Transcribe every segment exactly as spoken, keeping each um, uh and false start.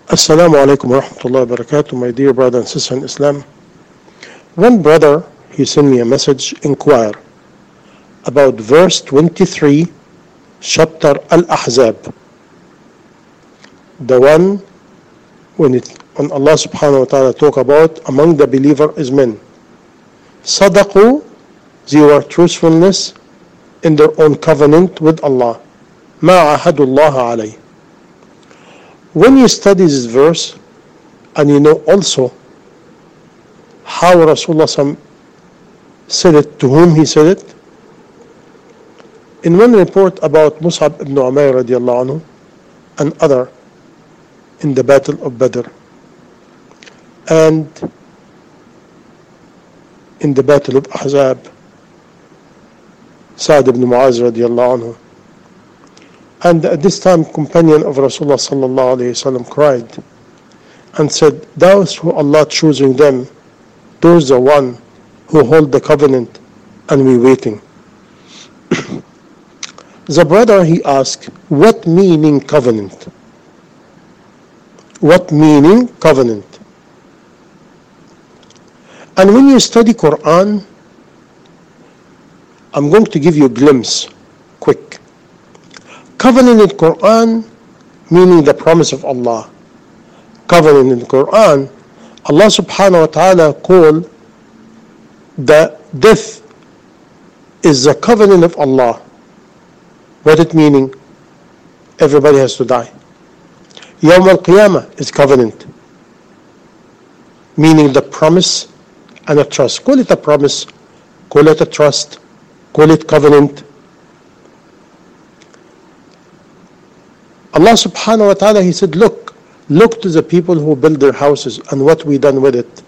Assalamu alaikum wa rahmatullahi wa barakatuh, my dear brother and sister in Islam. One brother, he sent me a message, inquire about verse twenty-three, chapter Al-Ahzab. The one when, it, when Allah subhanahu wa ta'ala talk about among the believer is men. Sadaqu, their truthfulness in their own covenant with Allah. Ma ahadullah alayh. When you study this verse, and you know also how Rasulullah said it, to whom he said it, in one report about Mus'ab ibn Umayr radiallahu anhu, and other in the Battle of Badr, and in the Battle of Ahzab, Sa'd ibn Mu'az radiallahu anhu. And at this time, companion of Rasulullah sallallahu alayhi wasallam cried and said, those who Allah choosing them, those are one who hold the covenant, and we waiting. The brother, he asked, what meaning covenant? What meaning covenant? And when you study Quran, I'm going to give you a glimpse, quick. Covenant in Quran, meaning the promise of Allah. Covenant in Quran, Allah subhanahu wa ta'ala called the death is the covenant of Allah. What it meaning? Everybody has to die. Yawm al-Qiyamah is covenant, meaning the promise and a trust. Call it a promise, call it a trust, call it covenant. Allah subhanahu wa ta'ala, he said, look, look to the people who build their houses and what we done with it.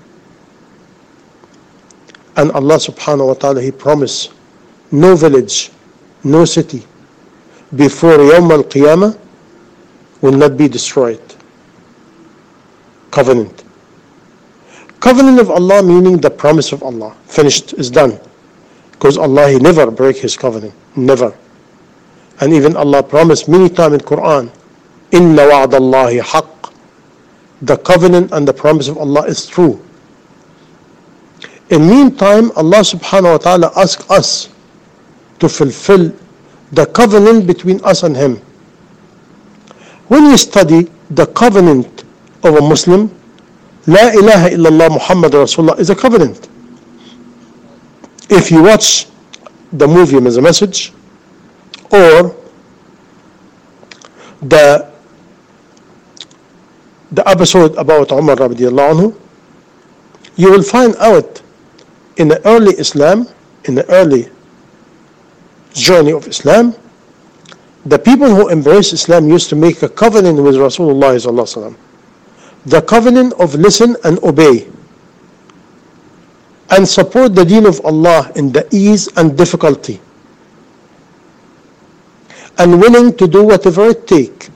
And Allah subhanahu wa ta'ala, he promised no village, no city before Yawm al-Qiyamah will not be destroyed. Covenant. Covenant of Allah meaning the promise of Allah. Finished, is done. Because Allah, he never break his covenant. Never. And even Allah promised many times in Quran, Inna wa'adallahi haqq. The covenant and the promise of Allah is true. In meantime, Allah subhanahu wa ta'ala asks us to fulfill the covenant between us and Him. When you study the covenant of a Muslim, La ilaha illallah Muhammad Rasulullah is a covenant. If you watch the movie as a message, or the the episode about Umar radiallahu anhu, you will find out in the early Islam, in the early journey of Islam, the people who embrace Islam used to make a covenant with Rasulullah sallallahu alaihi wasallam. The covenant of listen and obey, and support the deen of Allah in the ease and difficulty, and willing to do whatever it takes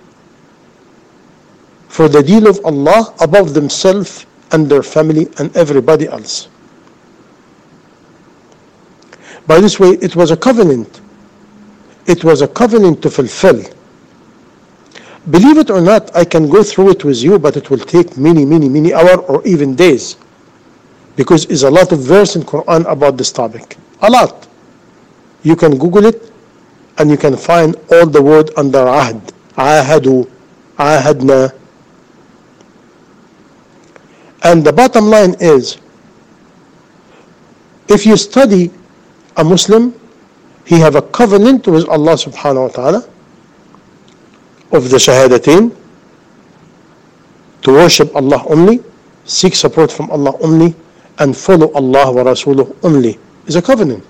for the deen of Allah above themselves and their family and everybody else. By this way, it was a covenant. It was a covenant to fulfill. Believe it or not, I can go through it with you, but it will take many, many, many hours or even days, because there's a lot of verse in Quran about this topic. A lot. You can Google it, and you can find all the word under ahd, ahadu, ahadna. And the bottom line is, if you study a Muslim, he have a covenant with Allah subhanahu wa ta'ala of the shahadatain, to worship Allah only, seek support from Allah only, and follow Allah wa Rasuluh only. Is a covenant.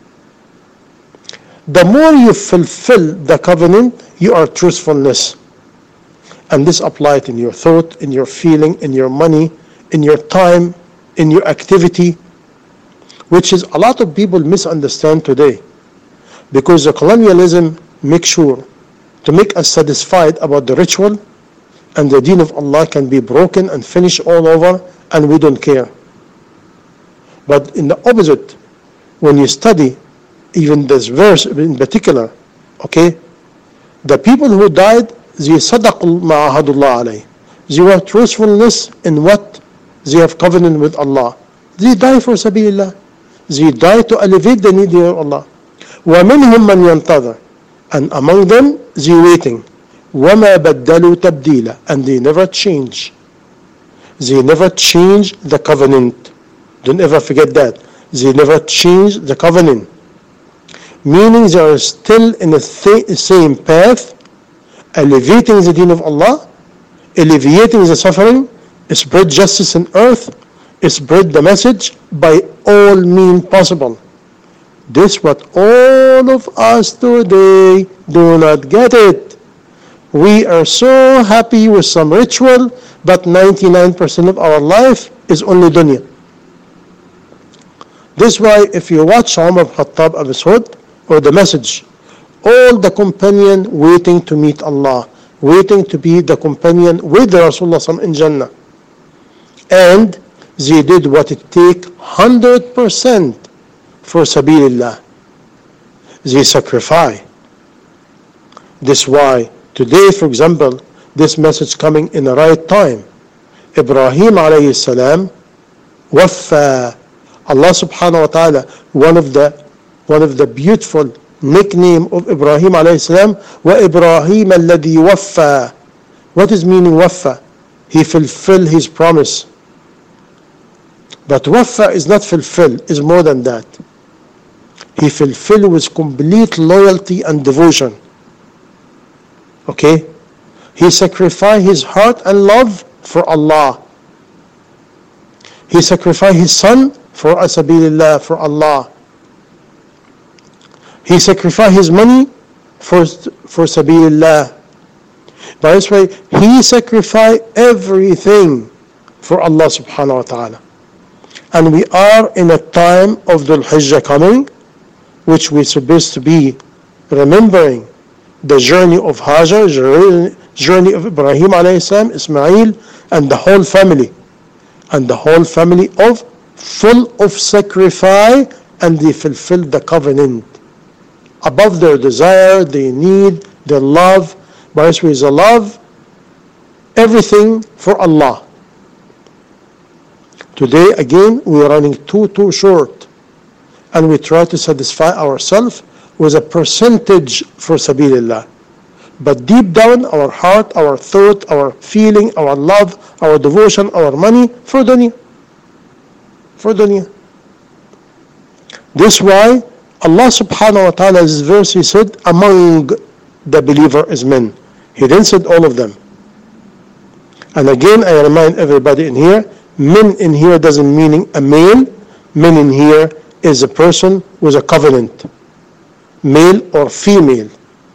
The more you fulfill the covenant, you are truthfulness. And this applies in your thought, in your feeling, in your money, in your time, in your activity, which is a lot of people misunderstand today. Because the colonialism makes sure to make us satisfied about the ritual, and the deen of Allah can be broken and finished all over, and we don't care. But in the opposite, when you study even this verse in particular, okay, the people who died, they sadaqu ma'ahadullah alayh. They were truthfulness in what they have covenant with Allah. They die for sabilillah. They die to elevate the need of Allah. وَمِنْهُمْ مَنْ يَنْتَظِرُ, and among them they waiting. وَمَا بَدَّلُوا تَبْدِيلًا, and they never change. They never change the covenant. Don't ever forget that. They never change the covenant. Meaning they are still in the th- same path, elevating the deen of Allah, alleviating the suffering, spread justice in earth, spread the message by all means possible. This what all of us today do not get it. We are so happy with some ritual, but ninety-nine percent of our life is only dunya. This is why if you watch Umar ibn Khattab episode or the message, all the companion waiting to meet Allah, waiting to be the companion with the Rasulullah in Jannah. And they did what it take one hundred percent for sabilillah. They sacrifice. This is why today, for example, this message coming in the right time. Ibrahim alayhi salam waffa. Allah subhanahu wa ta'ala, one of the one of the beautiful nickname of Ibrahim alayhi salam, wa Ibrahim alladhi waffa. What is meaning waffa? He fulfilled his promise. But waffa is not fulfill, is more than that. He fulfilled with complete loyalty and devotion. Okay? He sacrificed his heart and love for Allah. He sacrificed his son for asabilillah, for Allah. He sacrificed his money for, for sabilillah. By this way, he sacrificed everything for Allah subhanahu wa ta'ala. And we are in a time of Dhul Hijjah coming, which we're supposed to be remembering the journey of Hajar, journey of Ibrahim alayhi salam, Ismail, and the whole family. And the whole family of full of sacrifice, and they fulfilled the covenant. Above their desire, their need, their love, by this way, the love, everything for Allah. Today, again, we are running too, too short. And we try to satisfy ourselves with a percentage for sabilillah. But deep down, our heart, our thought, our feeling, our love, our devotion, our money, for dunya. For dunya. This is why Allah subhanahu wa ta'ala, this verse, He said, among the believer is men. He didn't say all of them. And again, I remind everybody in here, men in here doesn't mean a male. Men in here is a person with a covenant, male or female.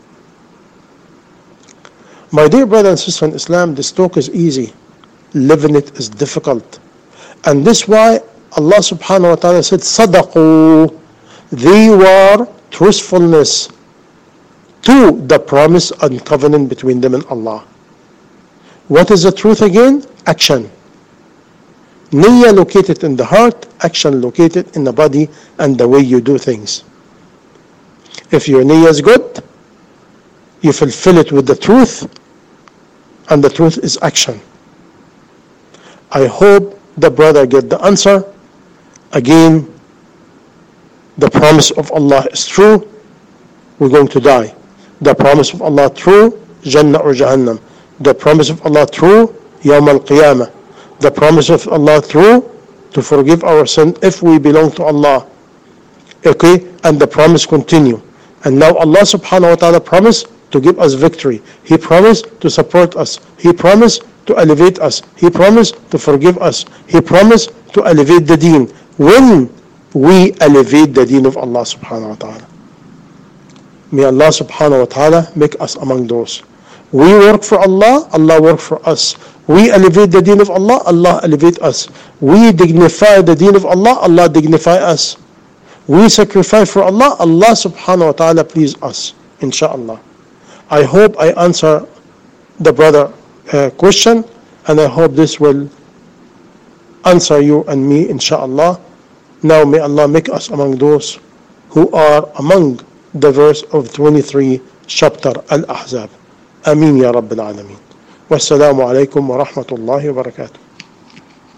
My dear brother and sister in Islam, this talk is easy. Living it is difficult. And this is why Allah subhanahu wa ta'ala said, Sadaqu. They were truthfulness to the promise and covenant between them and Allah. What is the truth again? Action. Niyyah located in the heart, action located in the body and the way you do things. If your niyyah is good, you fulfill it with the truth, and the truth is action. I hope the brother get the answer. Again, the promise of Allah is true, we're going to die. The promise of Allah true, Jannah or Jahannam. The promise of Allah true, Yawm al-Qiyamah. The promise of Allah true, to forgive our sin if we belong to Allah. Okay, and the promise continue. And now Allah subhanahu wa ta'ala promised to give us victory. He promised to support us. He promised to elevate us. He promised to forgive us. He promised to elevate the deen. When we elevate the deen of Allah subhanahu wa ta'ala. May Allah subhanahu wa ta'ala make us among those. We work for Allah, Allah work for us. We elevate the deen of Allah, Allah elevate us. We dignify the deen of Allah, Allah dignify us. We sacrifice for Allah, Allah subhanahu wa ta'ala please us, inshaAllah. I hope I answer the brother uh, question, and I hope this will answer you and me, inshaAllah. Now may Allah make us among those who are among the verse of twenty-three chapter Al-Ahzab. Ameen ya Rabbil Alameen. Wassalamu alaikum wa rahmatullahi wa barakatuh.